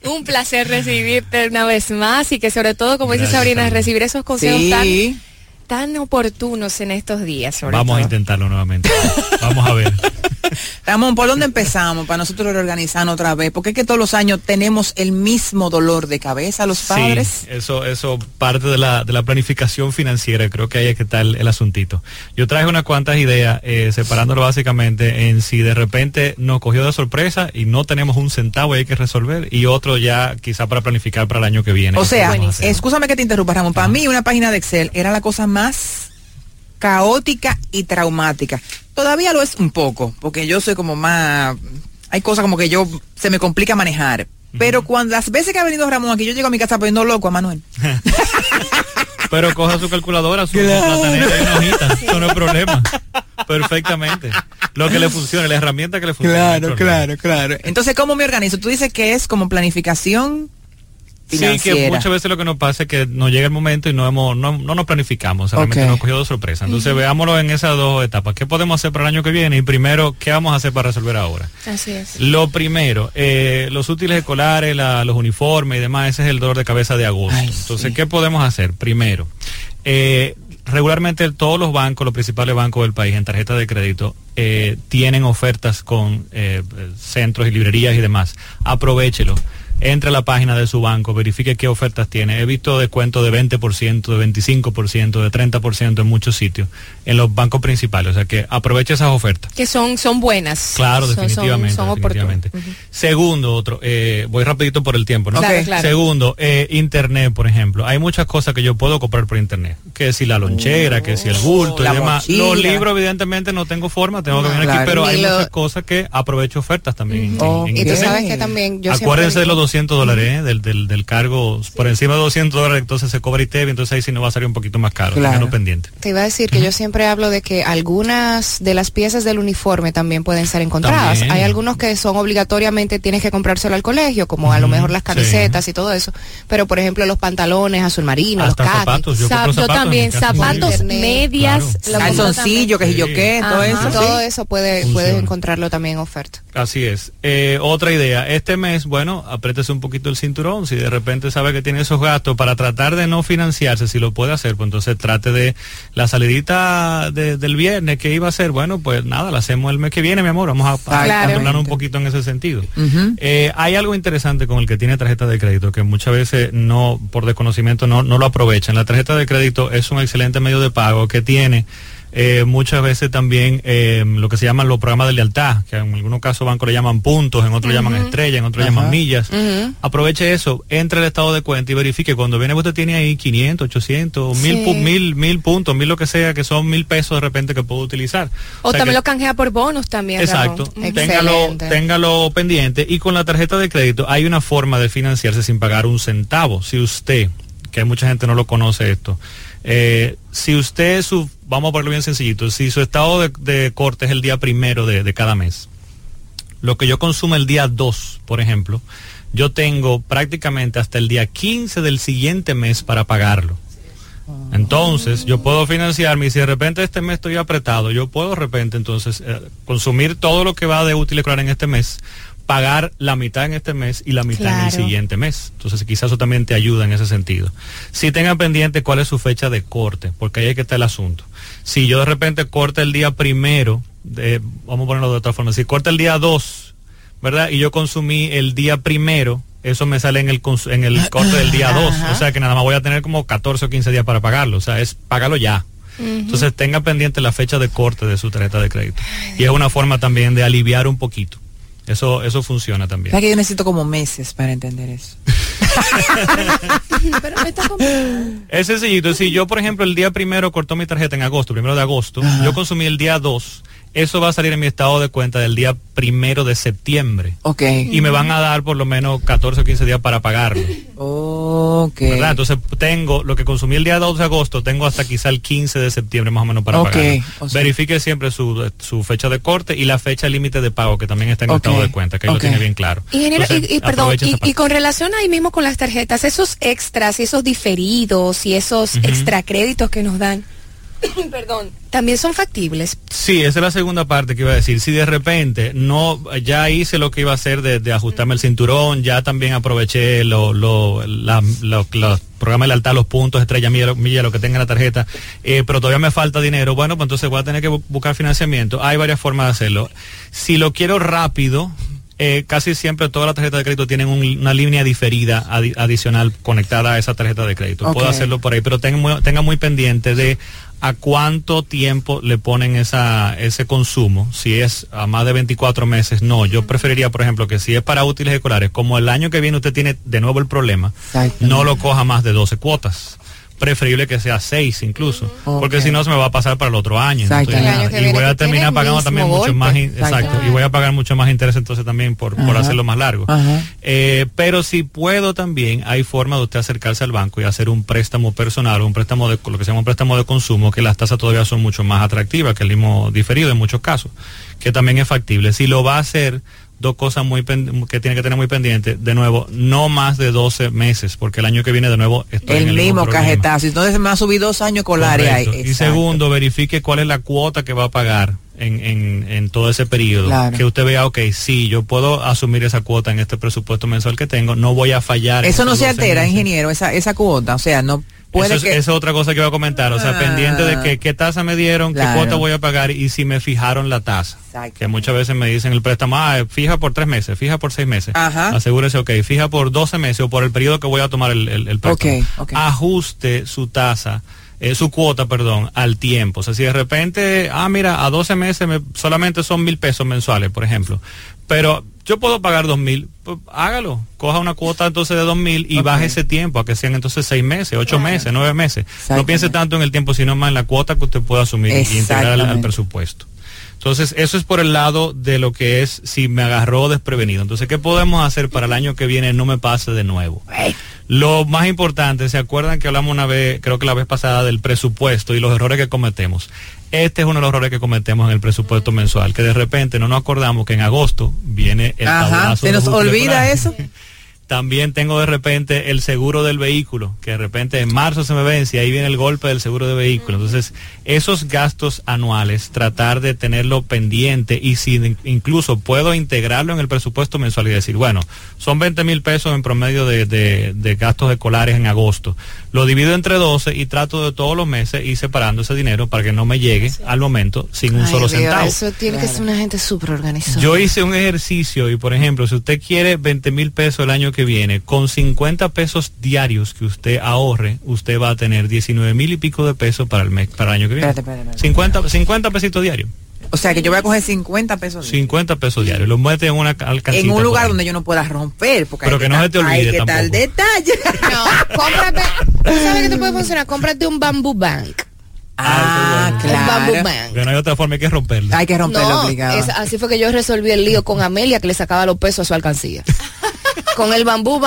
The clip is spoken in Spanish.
Un placer recibirte una vez más y que sobre todo, como dice Sabrina, recibir esos consejos tan oportunos en estos días. Vamos a intentarlo nuevamente. Vamos a ver. Ramón, ¿por dónde empezamos para nosotros reorganizarnos otra vez? Porque es que todos los años tenemos el mismo dolor de cabeza los padres. Sí, eso parte de la planificación financiera. Creo que ahí es que está el asuntito. Yo traje unas cuantas ideas, separándolo básicamente en si de repente nos cogió de sorpresa y no tenemos un centavo y hay que resolver, y otro ya quizá para planificar para el año que viene. O sea, escúchame que te interrumpa, Ramón. Para mí una página de Excel era la cosa más caótica y traumática. Todavía lo es un poco, porque yo soy como más, hay cosas como que se me complica manejar. Pero cuando las veces que ha venido Ramón aquí, yo llego a mi casa poniendo loco a Manuel. Pero coja su calculadora, su platanera y una hojita, eso no es problema. Perfectamente. Lo que le funcione, la herramienta que le funcione. Claro. Entonces, ¿cómo me organizo? Tú dices que es como planificación financiera. Sí, que muchas veces lo que nos pasa es que nos llega el momento y no nos planificamos, realmente nos cogió de sorpresa. Entonces veámoslo en esas dos etapas. ¿Qué podemos hacer para el año que viene? Y primero, ¿qué vamos a hacer para resolver ahora? Así es. Lo primero, los útiles escolares, los uniformes y demás, ese es el dolor de cabeza de agosto. Entonces, ¿qué podemos hacer? Primero, regularmente todos los bancos, los principales bancos del país en tarjeta de crédito, tienen ofertas con centros y librerías y demás. Aprovéchelo. Entre a la página de su banco, verifique qué ofertas tiene. He visto descuentos de 20%, de 25%, de 30% en muchos sitios, en los bancos principales. O sea que aproveche esas ofertas. Que son buenas. Claro, definitivamente. Son definitivamente. Segundo, voy rapidito por el tiempo, ¿no? Claro. Segundo, internet, por ejemplo. Hay muchas cosas que yo puedo comprar por internet. Que si la lonchera, que si el bulto y demás. Mochila. Los libros, evidentemente, no tengo forma, tengo que venir aquí, pero hay muchas cosas que aprovecho ofertas también. En y tú sabes que también acuérdense de los $200, del cargo por encima de $200, entonces se cobra ITEV, entonces ahí sí nos va a salir un poquito más caro, menos pendiente. Te iba a decir que yo siempre hablo de que algunas de las piezas del uniforme también pueden ser encontradas. Hay algunos que son obligatoriamente tienes que comprárselo al colegio, como a lo mejor las camisetas y todo eso, pero por ejemplo los pantalones azul marino, hasta los zapatos, yo también, zapatos, medias, calzoncillo, que yo qué, todo eso puedes encontrarlo también en oferta. Así es. Otra idea, este mes, bueno, apriétese un poquito el cinturón, si de repente sabe que tiene esos gastos, para tratar de no financiarse, si lo puede hacer, pues entonces trate de la salidita del viernes que iba a hacer, bueno, pues nada, la hacemos el mes que viene, mi amor, vamos a controlar un poquito en ese sentido. Hay algo interesante con el que tiene tarjeta de crédito, que muchas veces por desconocimiento no lo aprovechan. La tarjeta de crédito es un excelente medio de pago que tiene muchas veces también lo que se llaman los programas de lealtad, que en algunos casos bancos le llaman puntos, en otros llaman estrellas, en otros llaman millas. Aproveche eso, entre el estado de cuenta y verifique cuando viene usted tiene ahí 500, 800, 1000 puntos, 1000 lo que sea, que son 1000 pesos de repente que puedo utilizar. O también lo canjea por bonos también. Exacto, téngalo pendiente. Y con la tarjeta de crédito hay una forma de financiarse sin pagar un centavo. Si usted, que mucha gente no lo conoce esto, si usted, vamos a ponerlo bien sencillito, si su estado de corte es el día 1 de cada mes, lo que yo consumo el día 2, por ejemplo, yo tengo prácticamente hasta el día 15 del siguiente mes para pagarlo. Entonces, yo puedo financiarme y si de repente este mes estoy apretado, yo puedo de repente entonces consumir todo lo que va de útil escolar en este mes, pagar la mitad en este mes y la mitad en el siguiente mes. Entonces quizás eso también te ayuda en ese sentido. Si tengan pendiente cuál es su fecha de corte, porque ahí es que está el asunto. Si yo de repente corto el día 1, vamos a ponerlo de otra forma, si corta el día 2, ¿verdad? Y yo consumí el día 1, eso me sale en el corte del día 2. O sea que nada más voy a tener como 14 o 15 días para pagarlo. O sea, es pagarlo ya. Entonces tenga pendiente la fecha de corte de su tarjeta de crédito. Y es una forma también de aliviar un poquito. Eso funciona también. Es que yo necesito como meses para entender eso. Pero es sencillito. Si yo, por ejemplo, el día 1 cortó mi tarjeta en agosto, 1 de agosto, yo consumí el día 2, eso va a salir en mi estado de cuenta del día 1 de septiembre. Y me van a dar por lo menos 14 o 15 días para pagarlo. ¿Verdad? Entonces tengo lo que consumí el día 2 de agosto, tengo hasta quizá el 15 de septiembre más o menos para pagarlo. Verifique siempre su fecha de corte y la fecha límite de pago, que también está en el estado de cuenta, que ahí lo tiene bien claro. Y con relación ahí mismo con las tarjetas, esos extras y esos diferidos y esos extra créditos que nos dan, perdón, también son factibles. Sí, esa es la segunda parte que iba a decir. Si de repente ya hice lo que iba a hacer de ajustarme el cinturón, ya también aproveché los programas de lealtad, los puntos, estrella, milla, lo que tenga en la tarjeta, pero todavía me falta dinero, bueno, pues entonces voy a tener que buscar financiamiento. Hay varias formas de hacerlo. Si lo quiero rápido, casi siempre todas las tarjetas de crédito tienen una línea diferida adicional conectada a esa tarjeta de crédito. Okay. Puedo hacerlo por ahí, pero tenga muy pendiente de a cuánto tiempo le ponen ese consumo. Si es a más de 24 meses, no. Yo preferiría, por ejemplo, que si es para útiles escolares, como el año que viene usted tiene de nuevo el problema, no lo coja más de 12 cuotas. Preferible que sea 6 incluso, porque si no se me va a pasar para el otro año. Y voy a terminar pagando también mucho más, y voy a pagar mucho más interés entonces también por hacerlo más largo. Pero si puedo también, hay forma de usted acercarse al banco y hacer un préstamo personal, un préstamo de lo que se llama un préstamo de consumo, que las tasas todavía son mucho más atractivas que el mismo diferido en muchos casos, que también es factible. Si lo va a hacer, dos cosas que tiene que tener muy pendiente. De nuevo, no más de 12 meses, porque el año que viene de nuevo estoy en el mismo cajetazo. Entonces me ha subido 2 años escolares ahí. Y segundo, verifique cuál es la cuota que va a pagar en todo ese periodo. Claro. Que usted vea, sí, yo puedo asumir esa cuota en este presupuesto mensual que tengo, no voy a fallar. Eso no se altera, ingeniero, esa cuota, o sea, no... Esa es otra cosa que voy a comentar, o sea, pendiente de qué tasa me dieron, qué cuota voy a pagar y si me fijaron la tasa. Que muchas veces me dicen el préstamo, fija por 3 meses, fija por 6 meses. Asegúrese, fija por 12 meses o por el periodo que voy a tomar el préstamo. Ajuste su tasa, su cuota, al tiempo. O sea, si de repente, mira, a 12 meses solamente son 1,000 pesos mensuales, por ejemplo, pero yo puedo pagar 2,000, pues hágalo, coja una cuota entonces de 2,000 y baje ese tiempo a que sean entonces 6 meses, 8 meses, 9 meses. No piense tanto en el tiempo, sino más en la cuota que usted pueda asumir y integrar al presupuesto. Entonces, eso es por el lado de lo que es si me agarró desprevenido. Entonces, ¿qué podemos hacer para el año que viene no me pase de nuevo? Lo más importante, ¿se acuerdan que hablamos una vez, creo que la vez pasada, del presupuesto y los errores que cometemos? Este es uno de los errores que cometemos en el presupuesto mensual, que de repente no nos acordamos que en agosto viene el tablazo. ¿Se nos olvida eso? También tengo de repente el seguro del vehículo, que de repente en marzo se me vence y ahí viene el golpe del seguro de vehículo. Entonces, esos gastos anuales, tratar de tenerlo pendiente y si incluso puedo integrarlo en el presupuesto mensual y decir, bueno, son 20,000 pesos en promedio de gastos escolares en agosto. Lo divido entre 12 y trato de todos los meses ir separando ese dinero para que no me llegue al momento sin un solo centavo. Eso tiene que ser una gente súper organizada. Yo hice un ejercicio y, por ejemplo, si usted quiere 20,000 pesos el año que viene, con 50 pesos diarios que usted ahorre, usted va a tener 19,000 y pico de pesos para el mes, para el año que viene. Espérate. 50 pesitos diarios. O sea que yo voy a coger 50 pesos diarios. 50 pesos diarios, los mete en una alcancita. En un lugar donde yo no pueda romper, porque pero que no se te olvide tampoco. Hay que tal detalle. No, cómprate, ¿tú sabes que te puede funcionar? Cómprate un bamboo bank. Claro. Un bamboo bank. Porque no hay otra forma, hay que romperlo. Hay que romperlo, obligado. Así fue que yo resolví el lío con Amelia, que le sacaba los pesos a su alcancía. Con el bambú